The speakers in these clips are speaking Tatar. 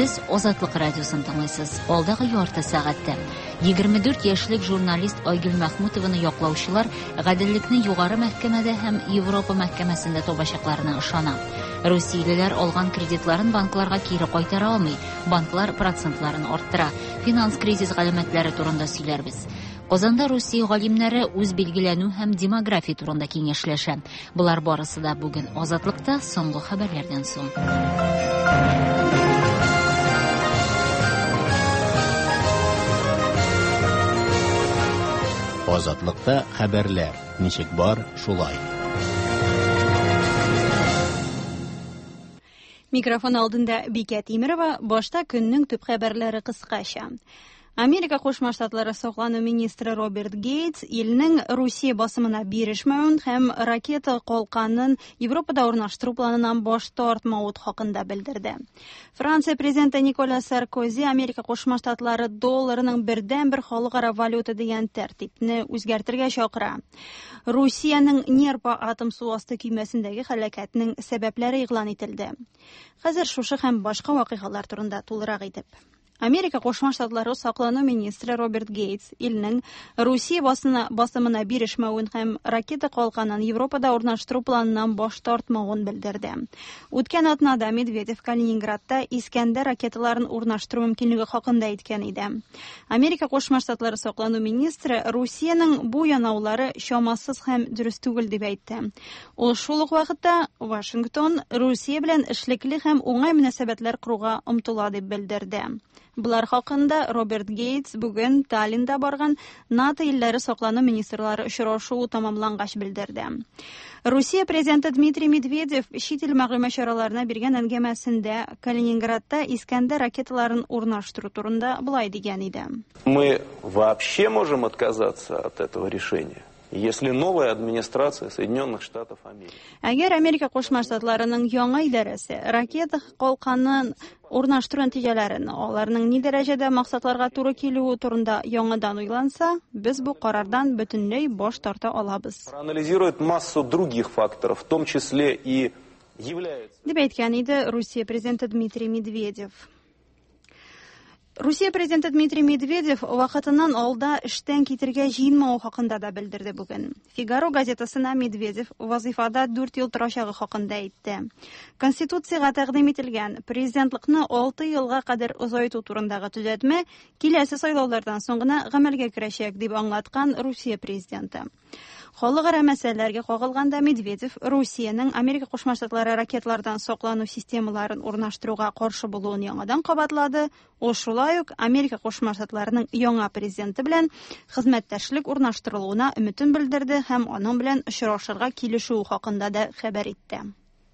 Сез Азатлык радиосын тыңлыйсыз. Алдагы ярты сәгатьтә 24 яшьлек журналист Айгөл Мәхмүтованы яклаучылар гаделлекне югары мәхкәмәдә һәм Европа мәхкәмәсендә табачакларына ышана. Русиялеләр алган кредитларын банкларга кире кайтара алмый, банклар процентларын арттыра. Финанс кризис галәмәтләре турында сөйләрбез. Казанда Русия галимнәре үз билгеләнү һәм демография турында киңәшләшә. Булар барысы да бүген Азатлыкта соңгы хәбәрләрдән соң. Азатлыкта хәбәрләр. Ничек бар, шулай. Микрофон алдында Бикә Тимерова, башта көннең төп хәбәрләре кыскача. Америка Кушма Штатлары саклану министры Роберт Гейтс илнең Русия басымына бирешмәвен һәм ракета калканын Европада урнаштыру планыннан баш тартмавы хакында белдерде. Франция президенты Николя Саркози Америка Кушма Штатлары долларының бердән-бер халыкара валюта дигән тәртипне үзгәртергә чакыра. Русиянең Нерпа атом су асты көймәсендәге һәлакәтнең сәбәпләре игълан ителде. Хәзер шушы һәм башка вакыйгалар турында тулырак итеп. Америка Кушма Штатлары саклану министры Роберт Гейтс илнең Русия басымына бирешмәвен һәм ракета калканын Европада урнаштыру планыннан баш тартмавын белдерде. Үткән атнада Медведев Калининградта Искәндәр ракеталарын урнаштыру мөмкинлеге хакында әйткән иде. Америка Кушма Штатлары саклану министры Русиянең бу янаулары чамасыз һәм дөрес түгел дип әйтте. Ул шул ук вакытта Вашингтон Русия белән эшлекле һәм уңай мөнәсәбәтләр құруга омтыла дип белдерде. Булар хакында Роберт Гейтс бүген Таллинда барган НАТО илләре саклану министрлары очрашуы тәмамлангач белдерде. Русия президенты Дмитрий Медведев чит ил мәгълүмат чараларына биргән әңгәмәсендә Калининградта Искәндәр ракеталарын урнаштыру турында булай дигән иде. Мы вообще можем отказаться от этого решения, если новая администрация Соединенных Штатов Америки. Әгәр Америка Кушма Штатларының яңа идарәсе ракета калканын урнаштыру нәтиҗәләрен, аларның ни дәрәҗәдә максатларга туры килүе турында яңадан уйланса, без бу карардан бөтенләй баш тарта алабыз. Проанализирует массу других факторов, в том числе и является. Дип әйткән иде Русия президенты Дмитрий Медведев. Русия президенты Дмитрий Медведев вакытыннан алда эштән китергә җыенмау хакында да белдерде бүген. Фигаро газетасына Медведев вазифада 4 ел торачагы хакында әйтте. Конституциягә тәкъдим ителгән президентлыкны 6 елга кадәр озайту турындагы төзәтмә киләсе сайлаулардан соң гына гамәлгә керәчәк дип аңлаткан Русия президенты. Халыкара мәсьәләләргә кагылганда Медведев Русиянең Америка Кушма Штатлары ракетлардан саклану системаларын урнаштыруга каршы булуын яңадан кабатлады. Ул шулай ук Америка Кушма Штатларының яңа президенты белән хезмәттәшлек урнаштырылуына өметен белдерде һәм аның белән очрашырга килешү хакында да хәбәр итте.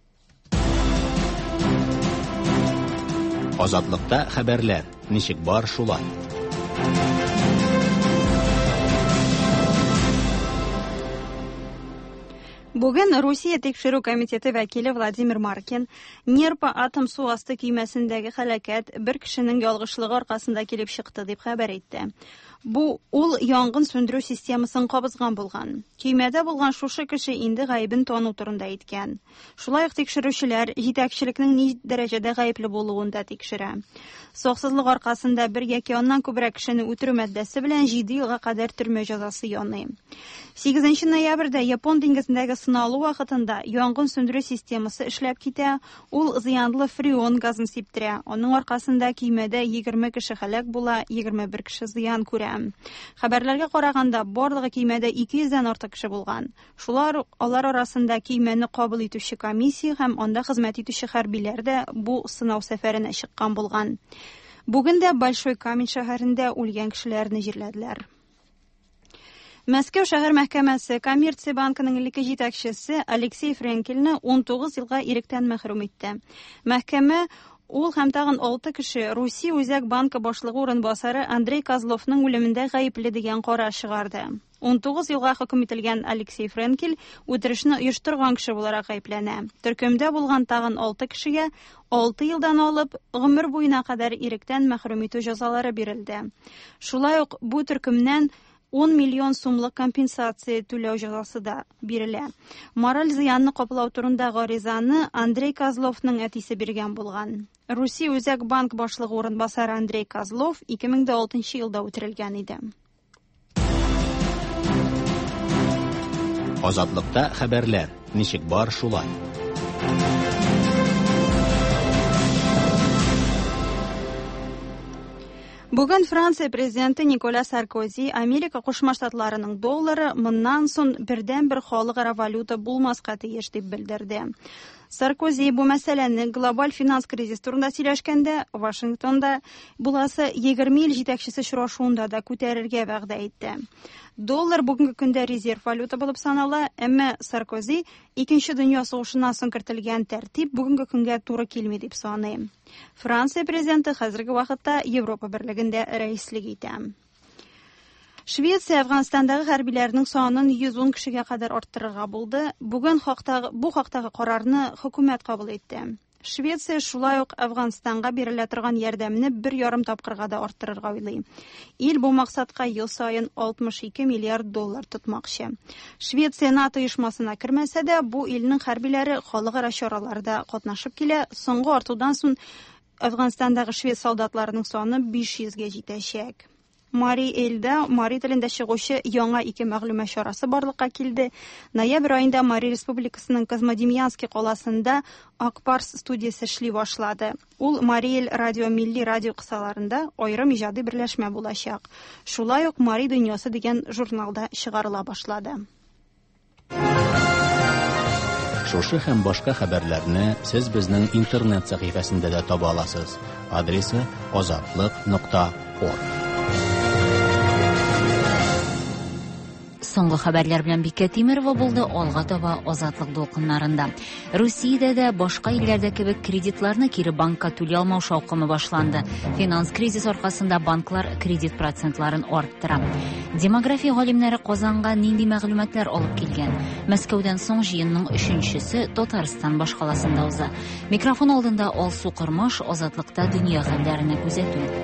Азатлыкта хәбәрләр. Ничек бар, шулай. Бүген Русия тикшерү комитеты вәкиле Владимир Маркин Нерпа атом су асты көймәсендәге һәлакәт бер кешенең ялгышлыгы аркасында килеп чыкты дип хәбәр итте. Бу ул янгын сөндерү системасын кабызган булган. Көймәдә булган шушы кеше инде гаебен тану турында әйткән. Шулай ук тикшерүчеләр җитәкчелекнең ни дәрәҗәдә гаепле булуын да тикшерә. Саксызлык аркасында бер яки аннан күбрәк кешене үтерү мәддәсе белән 7 елга кадәр төрмә җәзасы яный. 8 ноябрьдә Япон диңгезендәге сыналу вакытында янгын сөндерү системасы эшләп китә. Ул зыянлы фреон газын сиптерә. Аның аркасында көймәдә 20 кеше һәлак була, 21 кеше зыян күрә. Хәбәрләргә караганда барлыгы көймәдә 200-дән артык кеше булган. Алар арасында көймәне кабул итүче комиссия һәм анда хезмәт итүче хәрбиләр дә бу сынау сәфәренә чыккан булган. Бүген дә Большой Камень шәһәрендә үлгән кешеләрне җирләделәр. Мәскәү шәһәр мәхкәмәсе Коммерция банкының илекке җитәкчесе Алексей Френкельне 19 елга иректән мәхрүм итте. Мәхкәмә ул һәм тагын 6 кеше Русия Үзәк банкы башлыгы урынбасары Андрей Козловның үлемендә гаепле дигән карар чыгарды. 19 елга хөкем ителгән Алексей Френкель үтерешне оештырган кеше буларак гаепләнә. Төркемдә булган тагын 6 кешегә 6 елдан алып гомер буена кадәр иректән мәхрүм итү җәзалары бирелде. Шулай ук бу төркемнән 10 миллион сумлык компенсация түләү җәзасы да бирелә. Мораль зыянны каплау турында гаризаны Андрей Козловның әтисе биргән булган. Русия Үзәк банк башлыгы урынбасары Андрей Козлов 2006 елда үтерелгән иде. Азатлыкта хәбәрләр. Ничек бар шулай. Бүген Франция президенты Николя Саркози Америка Кушма Штатларының доллары моннан соң бердән-бер халыкара валюта булмаска тиеш дип белдерде. Саркози бу мәсьәләне глобаль финанс кризис турында сөйләшкәндә Вашингтонда буласы 20 ил җитәкчесе очрашуында да күтәрергә вәгъдә итте. Доллар бүгенге көндә резерв валюта булып санала, әмма Саркози Икенче дөнья сугышыннан соң кертелгән тәртип бүгенге көнгә туры килми дип саный. Франция президенты хәзерге вакытта Европа берлегендә рәислек итә. Швеция Әфганстандагы хәрбиләрнең санын 110 кешегә кадәр арттырырга булды. Бүген бу хактагы карарны хөкүмәт кабул итте. Швеция шулай ук Әфганстанга бирелә торган ярдәмне 1,5 тапкырга да арттырырга уйлый. Ил бу максатка ел саен 62 миллиард доллар тотмакчы. Швеция НАТО оешмасына кермәсә дә, бу илнең хәрбиләре халыкара чараларда катнашып килә. Соңгы артудан соң Әфганстандагы швед солдатларының саны 500-гә җитәчәк. Мари Эльда, Мари телендә чыгучы яңа 2 мәгълүмат чарасы барлыкка килде. Ноябрь аенда Мари Республикасының Козмодемьянский каласында Акпарс студиясе эшли башлады. Ул Мари радио милли радио кысаларында аерым иҗади берләшмә булачак. Шулай ук Мари дөньясы дигән журналда чыгарыла башлады. Шушы һәм башка хәбәрләрне сез безнең интернет сәхифәсендә дә таба аласыз. Адресы azatlyk.org. Соңгы хәбәрләр белән Бикә Тимерова булды. Алга таба азатлык дулкыннарында. Русиядә дә башка илләрдә кебек кредитларны кире банкка түли алмау шаукымы башланды. Финанс кризис аркасында банклар кредит процентларын арттыра. Демография галимнәре Казанга нинди мәгълүматлар алып килгән? Мәскәүдән соң җыенның 3-нчесе Татарстан башкаласында уза. Микрофон алдында Алсу Кырмаш азатлыкта дөнья хәлләренә күзәтү.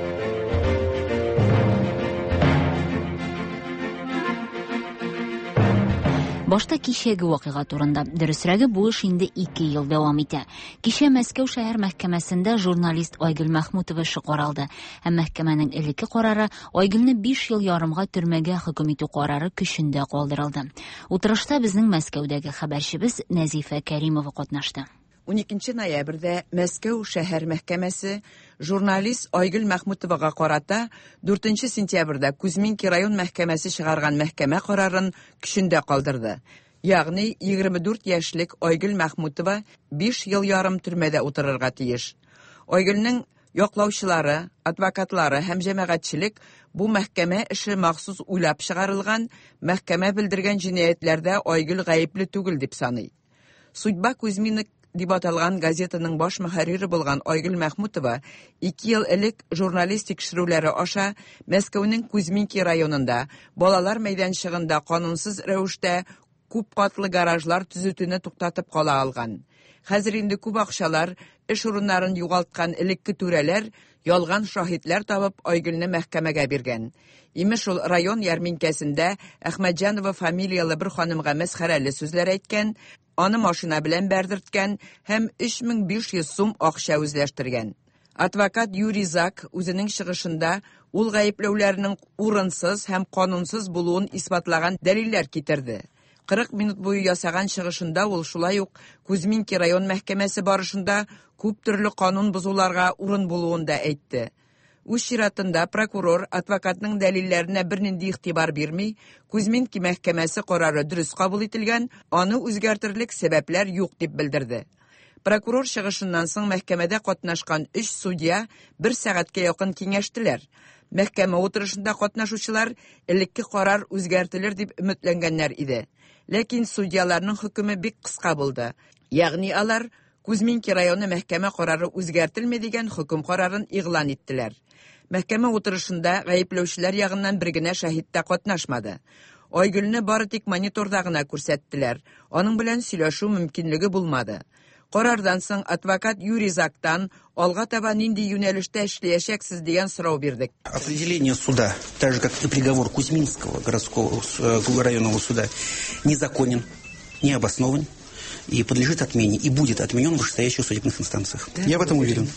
Башта кичәге вакыйга турында. Дөресрәге бу эш инде 2 ел дәвам итә. Кичә Мәскәү шәһәр мәхкәмәсендә журналист Айгөл Мәхмүтова эше каралды. Һәм мәхкәмәнең элекке карары Айгөлне 5 ел ярымга төрмәгә хөкем итү карары көчендә калдырылды. Утырышта безнең Мәскәүдәге хәбәрчебез Нәзифә Кәримова катнашты. 12 ноябрьдә Мәскәү шәһәр мәхкәмәсе журналист Айгөл Мәхмүтовага карата 4 сентябрьдә Кузьминки район мәхкәмәсе чыгарган мәхкәмә карарын көчендә калдырды. Ягъни 24 яшьлек Айгөл Мәхмүтова 5 ел ярым төрмәдә утырырга тиеш. Айгөлнең яклаучылары, адвокатлары һәм җәмәгатьчелек бу мәхкәмә эше махсус уйлап чыгарылган, мәхкәмә белдергән җинаятьләрдә Айгөл гаепле түгел дип саный. Судьба Кузьминок дип аталган газетаның баш мөхәррире булган Айгөл Мәхмүтова 2 ел элек журналист тикшерүләре аша Мәскәүнең Кузьминки районында балалар мәйданчыгында канунсыз рәвештә күп катлы гаражлар төзүтүне туктатып кала алган. Хәзер инде күп акчалар, эш урыннарын югалткан элекке түрәләр ялган шаһитлар табып Айгөлне мәхкәмәгә биргән. Имеш ул район ярминкәсендә Әхмәтҗанова фамилиялы бер ханымга мәсхәрәле сүзләр әйткән, аны машина белән бәрдерткән һәм 3500 сум акча үзләштергән. Адвокат Юрий Зак үзенең чыгышында ул гаепләүләрнең урынсыз һәм канунсыз булуын исбатлаган дәлилләр китерде. 40 минут буе ясаган чыгышында ул шулай ук Кузьминки район мәхкәмәсе барышында күп төрле канун бузуларга урын булуын да әйтте. Үз чиратында прокурор адвокатның дәлилләренә бернинди игътибар бирми, Кузьминки мәхкәмәсе карары дөрес кабул ителгән, аны үзгәртерлек сәбәпләр юк дип белдерде. Прокурор чыгышыннан соң мәхкәмәдә катнашкан 3 судья 1 сәгатькә якын киңәштеләр. Мәхкәмә утырышында катнашучылар элекке карар үзгәртелер дип өметләнгәннәр иде. Ләкин судьяларның хөкеме бик кыска булды. Ягъни алар Кузьминки районы мәхкәмә карары үзгәртелми дигән хөкем карарын игълан иттеләр. Мәхкәмә утырышында гаепләүчеләр ягыннан бер генә шаһит та катнашмады. Айгөлне бары тик мониторда гына күрсәттеләр. Аның белән сөйләшү мөмкинлеге булмады. Карардан соң адвокат Юрий Зактан алга таба нинди юнәлештә эшләячәксез дигән сорау бирдек. Определение суда, так же как и приговор Кузьминского городского районного суда, незаконен, не обоснован. и подлежит отмене, и будет отменен в вышестоящих судебных инстанциях. Я в этом уверен.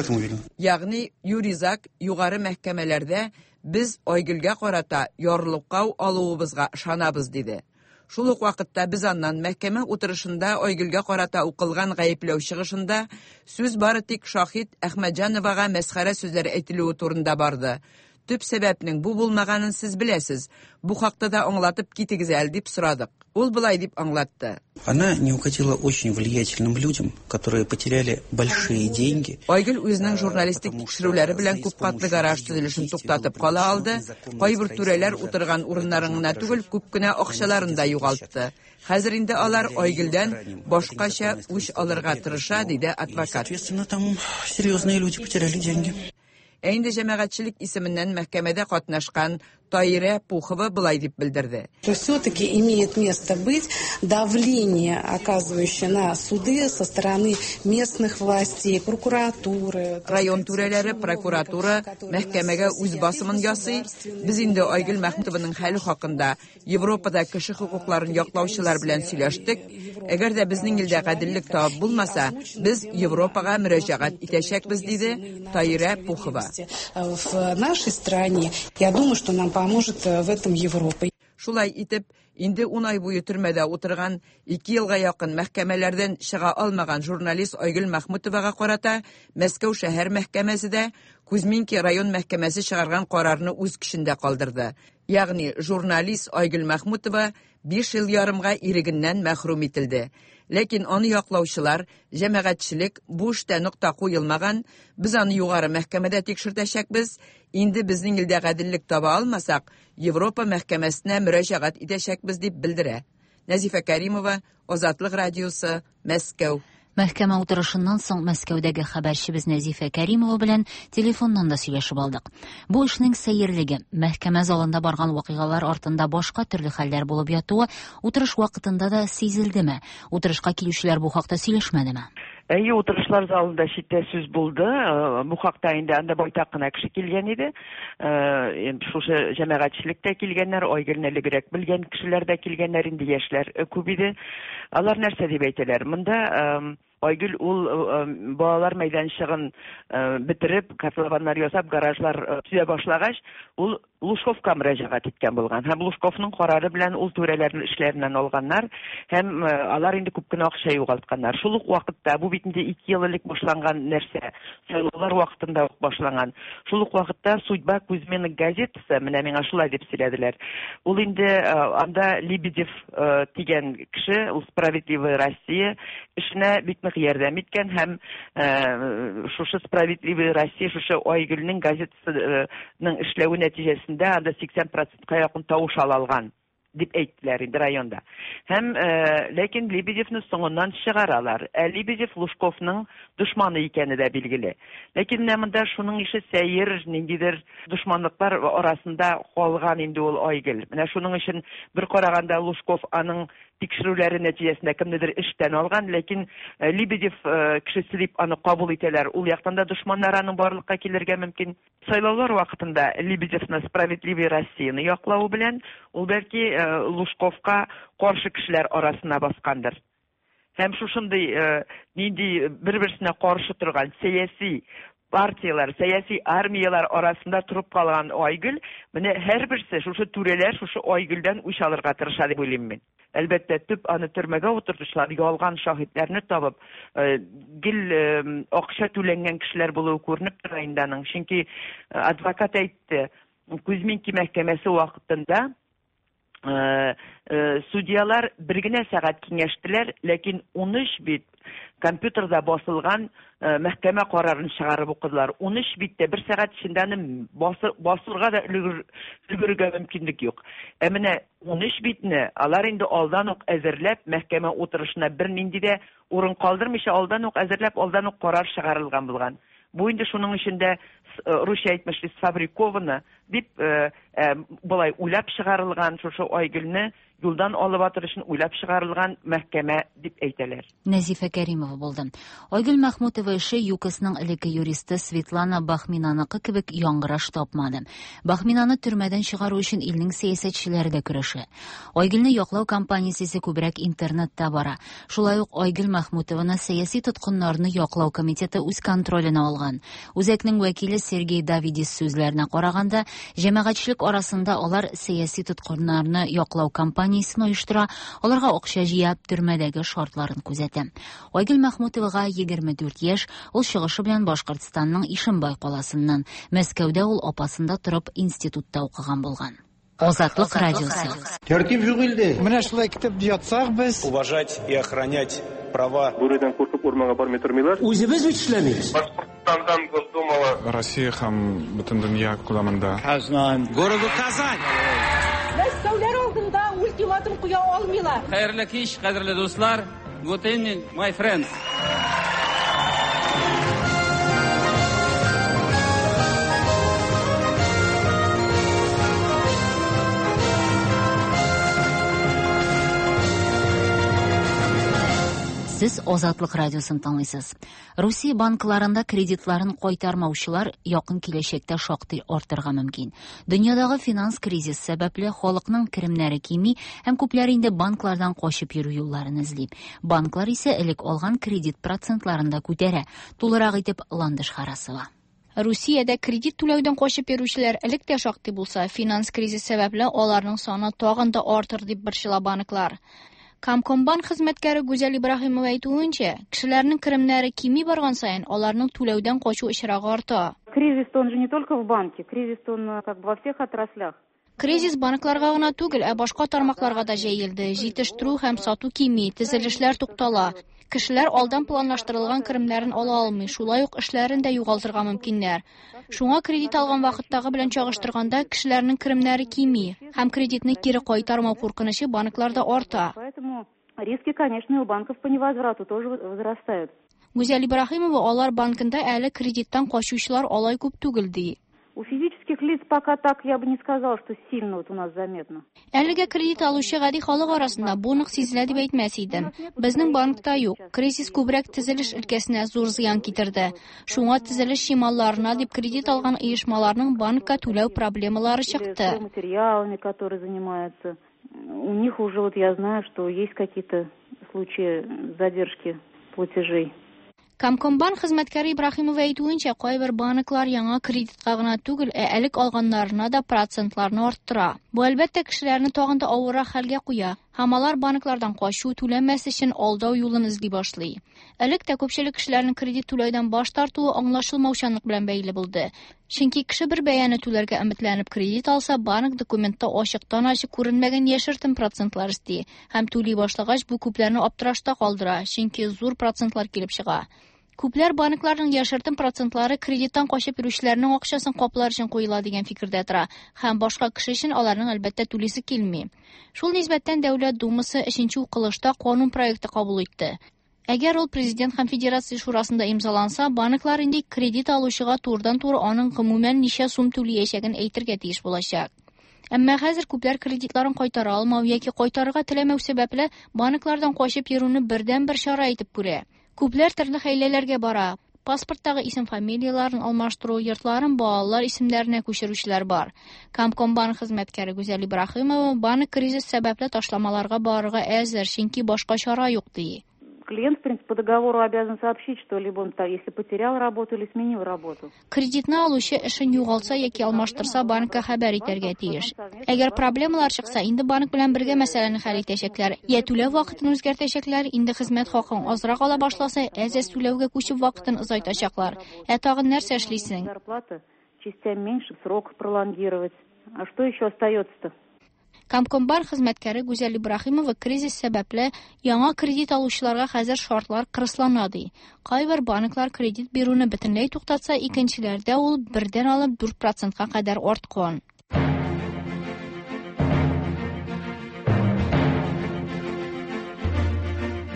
Ягъни юризак югары мәхкәмәләрдә без Айгөлгә карата ярлыклау алуыбызга ышанабыз диде. Шул ук вакытта без аннан мәхкәмә утырышында Айгөлгә карата укылган гаепләү чыгышында сүз бары тик шахид Әхмәтҗановага мәсхәрә сүзләр әйтелүе турында барды. Төп сәбәпнең бу булмаганын сез беләсез. Бу хакта да аңлатып китегез әле дип сорадык. Ул былай дип аңлатты. Она не угодила очень влиятельным людям, которые потеряли большие деньги. Айгөл үзенең журналистик тикшерүләре белән күп катлы гараж төзелешен туктатып кала алды. Кайбер түрәләр утырган урыннарын гына түгел, күп кенә акчаларын да югалтты. Хәзер инде алар Айгөлдән башкача үч алырга тырыша, диде адвокат. Соответственно, там серьезные люди потеряли деньги. Инде җәмәгатьчелек исеменнән мәхкәмәдә катнашкан Таира Пухова былай дип белдерде. Все-таки имеет место быть давление, оказывающее на суды со стороны местных властей, прокуратуры. Район түрәләре, прокуратура мәхкәмәгә үз басымын ясый. Без инде Айгөл Мәхмүтованың хәле хакында Европада кеше хукукларын яклаучылар белән сөйләштек. Әгәр дә безнең илдә гаделлек табып булмаса, без Европага мөрәҗәгать итәчәкбез, диде Таира Пухова. В нашей стране, я думаю, что нам поможет в этом Европа. Шулай итеп, инде 10 ай буе төрмәдә утырган, 2 елга якын мәхкәмәләрдән чыга алмаган журналист Айгөл Мәхмүтовага карата Мәскәү шәһәр мәхкәмәсе дә Кузьминки район мәхкәмәсе чыгарган карарны үз көчендә калдырды. Ягъни журналист Айгөл Мәхмүтова 5 ел ярымга ирегеннән мәхрүм ителде. Ләкин аны яклаучылар, җәмәгатьчелек бу эштә нокта куелмаган, без аны югары мәхкәмәдә тикшертәчәкбез. Инде безнең илдә гаделлек таба алмасак, Европа мәхкәмәсенә мөрәҗәгать итәчәкбез дип белдерә. Назифа Кәримова, Азатлык радиосы, Мәскәү. Мәхкәмә утырышыннан соң Мәскәүдәге хәбәрчебез Назифа Кәримова белән телефоннан да сөйләшеп алдык. Бу эшнең сәерлеге, мәхкәмә залында барган вакыйгалар артында башка төрле хәлләр булып ятуы утырыш вакытында да сизелдеме? Утырышка килүчеләр бу хакта сөйләшмәдеме? Әйе, утырышлар залында читтә сүз булды. Бу хакта инде анда байтак кына кеше килгән иде. Шушы җәмәгатьчелектә килгәннәр, Айгөлне элегрәк белгән кешеләр дә килгәннәр, инде яшьләр күп иде. Алар нәрсә дип әйтәләр? Монда Айгөл ул балалар мәйданчыгын бетереп, котлованнар ясап, гаражлар төзә башлагач, ул Лужковка мөрәҗәгать иткән булган. Һәм Лужковның карары белән ул түрәләрнең эшләреннән алганнар, һәм алар инде күп кенә акча югалтканнар. Шул ук вакытта бу бит инде 2 ел элек башланган нәрсә, сайлаулар вакытында ук башланган. Шул ук вакытта Судьба Кузьмина газетасы, менә миңа шулай дип сөйләделәр. Ул инде анда Лебедев дигән кеше, ул Справедливая Россия эшенә бик нык ярдәм иткән, һәм шушы Справедливая Россия шушы Айгөлнең газетасының эшләү нәтиҗәсендә анда 80%-ка якын тавыш алган дип әйттеләр инде районда. Һәм ләкин Лебедевны соңыннан чыгаралар. Лебедев Лужковның душманы икәне дә билгеле. Ләкин монда шуның ише сәер, ниндидер душманлыклар арасында калган инде ул Айгөл. Менә шуның өчен бер караганда Лужков аның тикшерүләре нәтиҗәсендә кемнедер эштән алган, ләкин Лебедев кешесе дип аны кабул итәләр. Ул яктан да душманнар аның барлыкка килергә мөмкин. Сайлаулар вакытында Лебедевны Справедливая Россияны яклау белән ул бәлки Лужковка каршы кешеләр арасына баскандыр. Һәм шушындый нинди бер-берсенә каршы торган сәяси партиялар, сәяси армиялар арасында турып калган Айгөл, менә һәрберсе шушы түрәләр шушы Айгөлдән үч алырга тырыша дип уйлыйм мин. Әлбәттә, төп аны төрмәгә утыртышлар, ялган шаһитларны табып, гел акча түләнгән кешеләр булуы күренеп тора инде аның. Чөнки адвокат әйтте, Кузьминки мәхкәмәсе вакытында судьялар бер генә сәгать киңәштеләр, ләкин 13 бит компьютерда басылган мәхкәмә карарын чыгарып укыдылар. 13 биттә бер сәгать эчендә аны басырга да өлгерергә мөмкинлек юк. Менә 13 битне алар инде алдан ук әзерләп, мәхкәмә утырышына бер нинди дә урын калдырмыйча алдан ук әзерләп, алдан ук карар чыгарылган булган. Бу инде шуның өчендә русча әйтмешли сфабриковано дип былай уйлап чыгарылган шушы Айгөлне юлдан алып атырышын уйлап чыгарылган мәхкәмә дип әйтәләр. Нәзифә Кәримова булды. Айгөл Мәхмүтова эше ЮКОСның элекке юристы Светлана Бахминаныкы кебек яңгыраш тапмады. Бахминаны төрмәдән чыгару өчен илнең сәясәтчеләре дә көрәшә. Айгөлне яклау кампаниясе күбрәк интернетта бара. Шулай ук Айгөл Мәхмүтованы сәяси тоткыннарны яклау комитеты үз контролена алган. Үзәкнең вәкиле Сергей Давидис сүзләренә караганда, җәмәгатьчелек арасында алар сәяси тоткыннарны яклау кампаниясын оештыра, аларга акча җыяп төрмәдәге шартларын күзәтә. Айгөл Мәхмүтовага 24 яшь, ул чыгышы белән Башкортстанның Ишембай каласыннан, Мәскәүдә ул апасында торып институтта укыган булган. Азатлык радиосы. Тәртип юк инде. Менә шулай китеп ятсак без. Уважать и охранять права. Бүредән куркып урманга бармый тормыйлар. Үзебез бит эшләмибез. Башкортстандан Госдумала. Россия һәм бөтен дөнья күләмендә. Казан. Городу Казань. Мәскәүләр алдында ультиматум куя алмыйлар. Хәерле кич, кадерле дуслар. Good evening, my friends. Сез Азатлык радиосын тыңлыйсыз. Русия банкларында кредитларын кайтармаучылар якын киләчәктә шактый артырга мөмкин. Дөньядагы финанс кризис сәбәпле халыкның керемнәре кими һәм күпләр инде банклардан качып йөрү юлларын эзли. Банклар исә элек алган кредит процентларын да күтәрә. Тулырак итеп Ландыш Харасова. Русиядә кредит түләүдән качып йөрүчеләр элек тә шактый булса, финанс кризис сәбәпле аларның саны тагын да артыр дип борчыла банклар. Камкомбанк хезмәткәре Гүзәл Ибраһимова әйтүенчә, кешеләрнең керемнәре кими барган саен, аларның түләүдән качу очрагы арта. Кризис он же не только в банке, кризис он как бы во всех отраслях. Кризис банкларга гына түгел, башка тармакларга да җәелде. Җитештерү һәм сату кими, төзелешләр туктала. Кешеләр алдан планлаштырылган керемнәрен ала алмый, шулай ук эшләрен дә югалтырга мөмкиннәр. Шуңа кредит алган вакыттагы белән чагыштырганда кешеләрнең керемнәре кими һәм кредитны кире кайтармау куркынычы банкларда арта. Поэтому риски, конечно, у банков по невозврату тоже возрастают. Гүзәл Ибраһимова алар банкында әле кредиттан качучылар алай күп түгел ди. У физических лиц пока так, я бы не сказала, что сильно вот у нас заметно. Әлегә кредит алучы гади халык арасында бу нык сизелә дип әйтмәс идем. Безнең банкта юк. Кризис күбрәк төзелеш өлкәсенә зур зыян китерде. Шуңа төзелеш шималларына дип кредит алган оешмаларның банкка түләү проблемалары чыкты. Материалами, которые занимаются. У них уже вот я знаю, что есть какие-то случаи задержки платежей. Камкомбанк хезмәткәре Ибраһимова әйтүенчә, кайбер банклар яңа кредитка гына түгел, элек алганнарына да процентларны арттыра. Бу әлбәттә кешеләрне тагын да авыррак хәлгә куя. Һәм алар банклардан качу түләмәс өчен алдау юлын эзли башлый. Элек тә күпчелек кешеләрнең кредит түләүдән баш тартуы аңлашылмаучанлык белән бәйле булды. Чөнки кеше бер бәяне түләргә өметләнеп кредит алса, банк документта ачыктан-ачык күренмәгән яшертен процентлар исти. Һәм түли башлагач бу күпләрне аптырашта калдыра, чөнки зур процентлар килеп чыга. Күпләр банкларның яшертен процентлары кредиттан качып йөрүчеләрнең акчасын каплар өчен куела дигән фикердә тора, һәм башка кеше өчен аларның әлбәттә түлисе килми. Шул нисбәттән Дәүләт Думасы 3нче укылышта канун проекты кабул итте. Әгәр ул президент һәм федерация шурасында имзаланса, банклар инде кредит алучыга турыдан-туры аның гомумән ничә сум түләячәген әйтергә тиеш булачак. Әмма хәзер күпләр кредитларын кайтара алмау яки кайтарырга теләмәү сәбәпле банклардан качып йөрүне бердән-бер чара итеп күрә. Күпләр төрле хәйләләргә бара. Паспорттагы исем-фамилияларын алмаштыру, йортларын балалар исемнәренә күчерүчеләр бар. Камкомбанк хезмәткәре Гүзәл Ибраһимова банк кризис сәбәпле ташламаларга барырга әзер, чөнки башка чара юк ди. Клиент, в принципе, по договору обязан сообщить, что либо он, если потерял работу или сменил работу. Кредитны алучы эшен югалтса яки алмаштырса, банкка хәбәр итәргә тиеш. Әгәр проблемалар чыкса, инде банк белән бергә мәсьәләне хәл итәчәкләр. Я түләү вакытын үзгәртәчәкләр, инде хезмәт хакын азрак ала башласа, әзәз түләүгә күчеп вакытын озайтачаклар. Тагын нәрсә эшлисең? Зарплата частями меньше, срок пролонгировать. А что еще остается-то? Камкомбанк хезмәткәре Гүзәл Ибраһимова кризис сәбәпле яңа кредит алучыларга хәзер шартлар кырыслана ди. Кайбер банклар кредит бирүне бөтенләй туктатса, икенчеләрдә ул 1-дән алып 4%-ка кадәр арткан.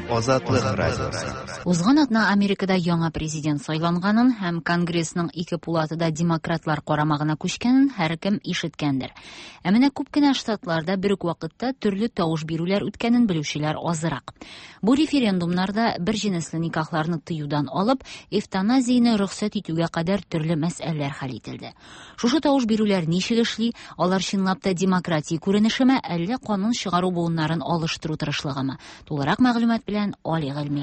Азатлык радиосы. Узган атна Америкада яңа президент сайланганын һәм Конгрессның ике пулатыда демократлар карамагына күчкәнен һәркем ишеткәндер. Ә менә күп кенә штатларда бер үк вакытта төрле тавыш бирүләр үткәнен белүчеләр азрак. Бу референдумнарда бер җинесле никахларны тыюдан алып, эвтаназияны рөхсәт итүгә кадәр төрле мәсьәләләр хәл ителде. Шушы тавыш бирүләр ничек эшли, алар чынлап та демократия күренешеме, әллә канун чыгару буыннарын алыштыру тырышлыгымы? Тулырак мәгълүмат белән Али Гыйльми.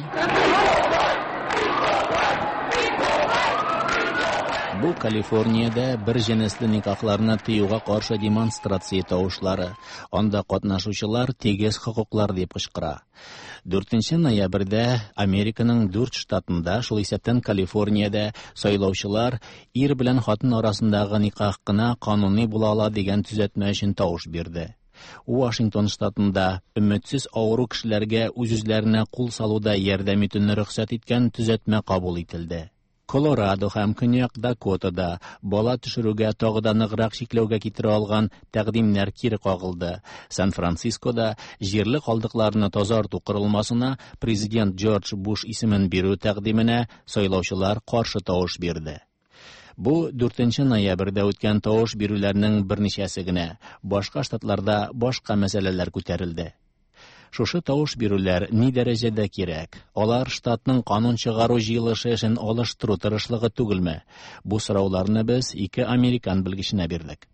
Бу Калифорниядә бер җенесле никахларны тыюга каршы демонстрация тавышлары. Анда катнашучылар тигез хокуклар дип кычкыра. 4 ноябрьдә Американың 4 штатында, шул исәптән Калифорниядә сайлаучылар ир белән хатын арасындагы никах кына кануни була ала дигән төзәтмә өчен тавыш бирде. Вашингтон штатында өметсез авыру кешеләргә үз-үзләренә кул салуда ярдәм итүне рөхсәт иткән төзәтмә кабул ителде. Колорадо һәм Көньяк Дакотада бала төшерүгә тагы да ныграк чикләүгә китерә алган тәкъдимнәр кире кагылды. Сан-Францискода җирле калдыкларны тазарту корылмасына президент Джордж Буш исемен бирү тәкъдименә сайлаучылар каршы тавыш бирде. Бу 4 ноябрьдә үткән тавыш бирүләрнең берничәсе генә. Башка штатларда башка мәсьәләләр күтәрелде. Шушы тавыш бирүләр ни дәрәҗәдә кирәк? Алар штатның канун чыгару җыелышы эшен алыштыру тырышлыгы түгелме? Бу сорауларны без ике американ белгеченә бирдек.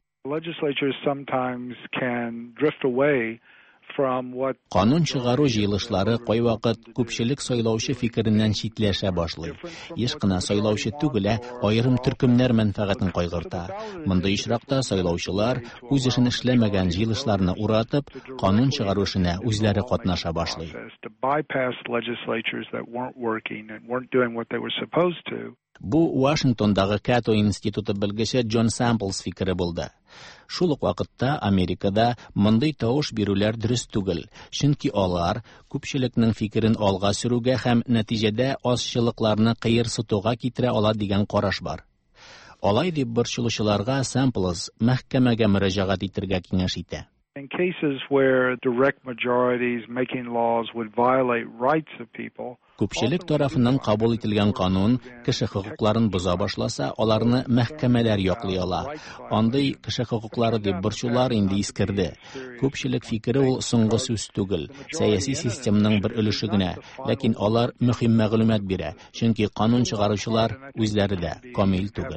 Канун чыгару җыелышлары кайвакыт күпчелек сайлаучы фикереннән читләшә башлый. Еш кына сайлаучы түгел, аерым төркемнәр мәнфәгатен кайгырта. Мондый очракта сайлаучылар үз эшен эшләмәгән җыелышларны уратып, канун чыгару эшенә үзләре катнаша башлый. Бу Вашингтондагы Като институты белгече Джон Самплс фикере булды. Шул ук вакытта Америкада мондый тавыш бирүләр дөрес түгел, чөнки алар күпчелекнең фикерен алга сөрүгә һәм нәтиҗәдә азчылыкларны кыерсытуга китерә ала дигән караш бар. Алай дип борчылучыларга Самплс мәхкәмәгә мөрәҗәгать итәргә киңәш итә. In cases where direct majorities making laws would violate rights of people, күпчелек тарафыннан кабул ителгән канун кеше хокукларын боза башласа, аларны мәхкәмәләр яклый ала. Андый кеше хокуклары дип борчулар инде искерде. Күпчелек фикере ул соңгы сүз түгел, сәяси системаның бер өлеше генә, ләкин алар мөһим мәгълүмат бирә, чөнки канун чыгаручылар үзләре дә камил түгел.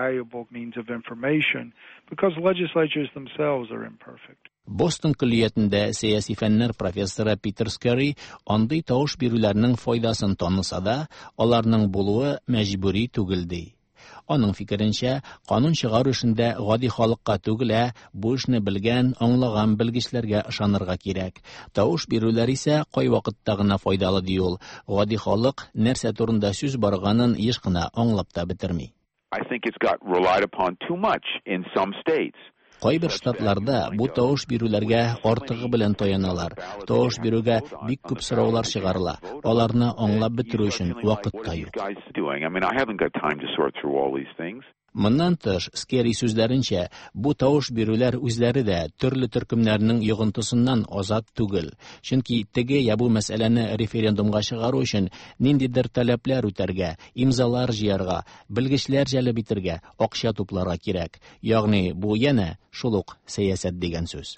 Бостон коллеҗендә сәяси фәннәр профессоры Питер Скерри андый тавыш бирүләрнең файдасын таныса да, аларның булуы мәҗбүри түгел ди. Аның фикеренчә, канун чыгару эшендә гади халыкка түгел, бу эшне белгән, аңлаган белгечләргә ышанырга кирәк. Тавыш бирүләр исә кайвакытта гына файдалы ди ул. Гади халык нәрсә турында сүз барганын еш кына аңлап та бетерми. I think it's got relied upon too much in some states. Кайбер штатларда бу тавыш бирүләргә артыгы белән таяналар. Тавыш бирүгә бик күп сораулар чыгарыла. Аларны аңлап бетерү өчен вакыт та юк. Моннан тыш, Скерри сүзләренчә, бу тавыш бирүләр үзләре дә төрле төркемнәрнең йогынтысыннан азат түгел. Чөнки теге я бу мәсьәләне референдумга чыгару өчен ниндидер таләпләр үтәргә, имзалар җыярга, белгечләр җәлеп итәргә, акча тупларга кирәк. Ягъни бу янә шул ук сәясәт дигән сүз.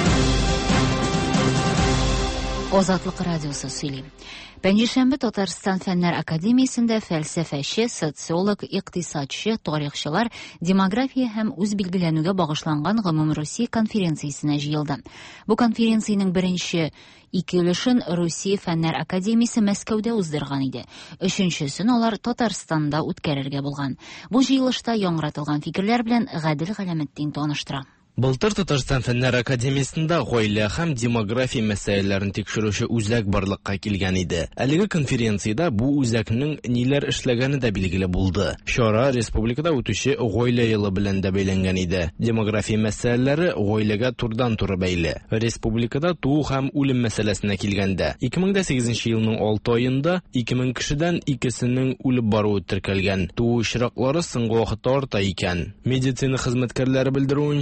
Азатлык радиосы сөйли. Пәнҗешәмбе Татарстан фәннәр академиясендә фәлсәфәче, социолог, икътисадчы, тарихчылар демография һәм үз билгеләнүгә багышланган гомумрусия конференциясенә җыелды. Бу конференциянең беренче ике өлешен Русия фәннәр академиясе Мәскәүдә уздырган иде. Өченчесен алар Татарстанда үткәрергә булган. Бу җыелышта яңратылган фикерләр белән Гадел Галәметдин таныштыра. Былтыр Татарстан фәннәр академиясендә гаилә һәм демография мәсьәләләрен тикшерүче үзәк барлыкка килгән иде. Әлеге конференциядә бу үзәкнең ниләр эшләгәне дә билгеле булды. Чара республикада үтүче гаилә елы белән дә бәйләнгән иде. Демография мәсьәләләре гаиләгә турыдан-туры бәйле. Республикада туу һәм үлем мәсьәләсенә килгәндә 2008 елның 6 аенда 2000 кешедән икесенең үлеп баруы теркәлгән. Туу очраклары соңгы вакытта арта икән. Медицина хезмәткәрләре белдерүенчә,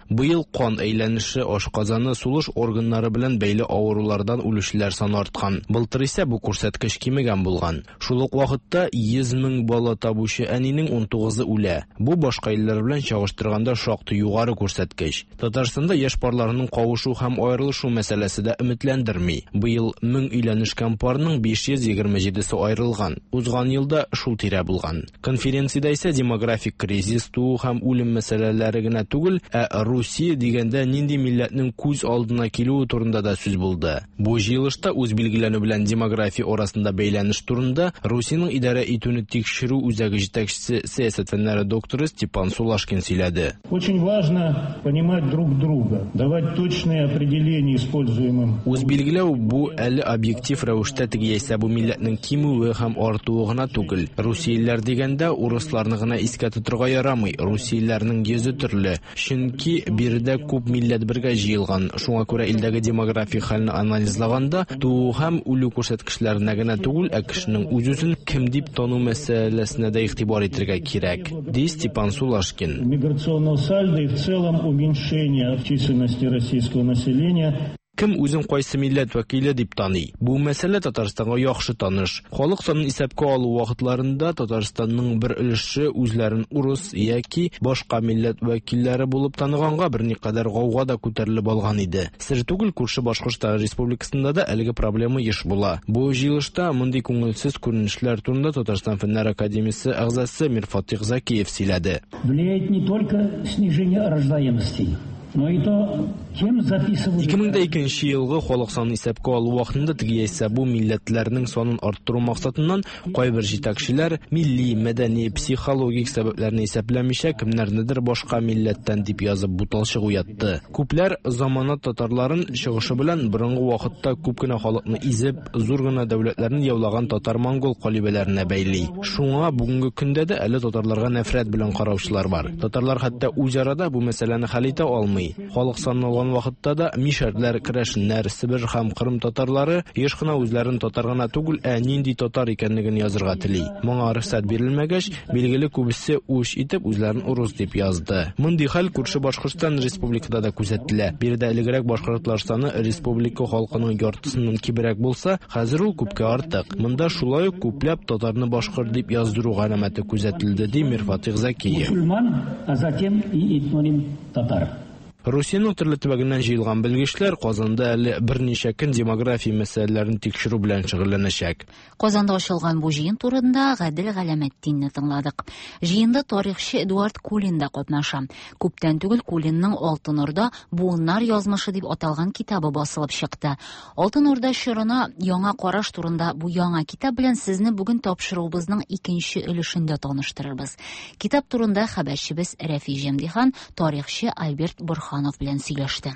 Быел кан әйләнеше, ашказаны, сулыш органнары белән бәйле авырулардан үлүчеләр саны арткан. Былтыр исә бу күрсәткеч кимегән булган. Шул ук вакытта 100 мең бала табучы әнинең 19-ы үлә. Бу башка илләр белән чагыштырганда шактый югары күрсәткеч. Татарстанда яшь парларның кавышу һәм аерылышу мәсьәләсе дә өметләндерми. Быел 1000 өйләнешкән парның 527-се аерылган. Узган елда шул тирә булган. Конференциядә исә демографик кризис, туу һәм үлем мәсьәләләре генә түгел, Русия дигәндә нинди милләтнең күз алдына килүе турында да сүз булды. Бу җыелышта үз билгеләнү белән демография арасында бәйләнеш турында Русиянең идарә итүне тикшерү үзәге җитәкчесе, сәясәт фәннәре докторы Степан Сулашкин сөйләде. Очень важно понимать друг друга, давать точные определения используемым. Үз билгеләү бу әле объектив рәвештә тигәйсә бу милләтнең кимүе һәм артуы гына түгел. Русиялеләр дигәндә урысларны гына искә тотырга ярамый. Русиялеләрнең йөзе төрле. Чөнки биредә күп милләт бергә җыелган. Шуңа күрә илдәге демографик хәлне анализлаганда туу һәм үлү күрсәткечләренә генә түгел, кешенең үз-үзен кем дип тану мәсьәләсенә дә игътибар итәргә кирәк, ди Степан Сулашкин. Миграционного сальдо и в целом уменьшение численности российского населения. Кем үзен кайсы милләт вәкиле дип таный? Бу мәсьәлә Татарстанга яхшы таныш. Халык санын исәпкә алу вакытларында Татарстанның бер өлеше үзләрен урыс яки башка милләт вәкилләре булып таныганга берникадәр гауга да күтәрелеп алган иде. Сер түгел, күрше Башкортстан Республикасында да әлеге проблема еш була. Бу җыелышта мондый күңелсез күренешләр турында Татарстан Фәннәр академиясе әгъзасы Мирфатих Закиев сөйләде. Влияет не только снижение рождаемости, но и то, кем записывают. 2002 елгы халык санын исәпкә алу вакытында тигәйсә бу милләтләрнең санын арттыру максатыннан кайбер җитәкчеләр милли, мәдәни, психологик сәбәпләрне исәпләмичә кемнәрнедер башка милләттән дип язып буталчык уятты. Күпләр заманат татарларын чыгышы белән борынгы вакытта күп кенә халыкны изеп, зур гына дәүләтләрне яулаган татар-монгол калибәләренә бәйли. Шуңа бүгенге көндә дә әле татарларга нәфрәт белән караучылар бар. Татарлар хәтта үзара бу мәсьәләне хәл итә алмый. Халык санын алган вакытта да мишәрләр, керәшеннәр, Сибир һәм Кырым татарлары еш кына үзләрен татар гына түгел, нинди татар икәнлеген язырга тели. Моңа рөхсәт бирелмәгәч, билгеле күбесе үч итеп үзләрен урыс дип язды. Мондый хәл күрше Башкортстан Республикада да күзәтелә. Биредә элегрәк башкортлар саны республика халкының яртысыннан кибрәк булса, хәзер ул күпкә артык. Монда шулай ук күпләп татарны башкорт дип яздыру галәмәте күзәтелде, ди Мирфатих Закиев. Мусульман, а затем и этноним татар. Русиянең төрле төбәгеннән җыелган белгечләр Казанда әле берничә көн демография мәсьәләләрен тикшерү белән шөгыльләнәчәк. Казанда ачылган бу җыен турында Гадел Галәмәтдинне тыңладык. Җыенда тарихчы Эдуард Кулин да катнаша. Күптән түгел Кулинның Алтын Орда буыннар язмышы дип аталган китабы басылып чыкты. Алтын Орда чорына яңа караш турында бу яңа китап белән сезне бүген тапшыруыбызның икенче өлешендә таныштырырбыз. Китап турында хәбәрчебез Рәфи Җәмдихан тарихчы Альберт Бурханов белән сөйләште.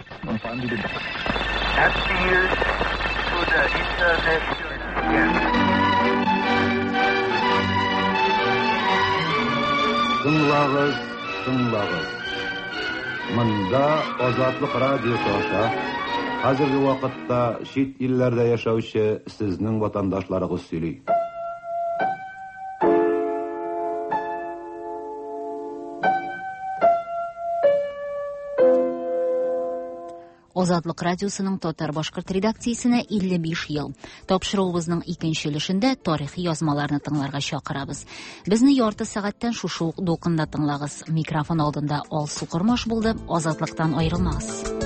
Тыңлагыз, тыңлагыз. Монда Азатлык радиосы аша хәзерге вакытта чит илләрдә яшәүче сезнең ватандашларыгыз сөйли. Азатлык радиосының татар-башкорт редакциясенә 55 ел. Тапшыруыбызның икенче өлешендә тарихи язмаларны тыңларга чакырабыз. Безне ярты сәгатьтән шушы ук дулкында тыңлагыз. Микрофон алдында Алсу Кормаш булды. Азатлыктан аерылмагыз.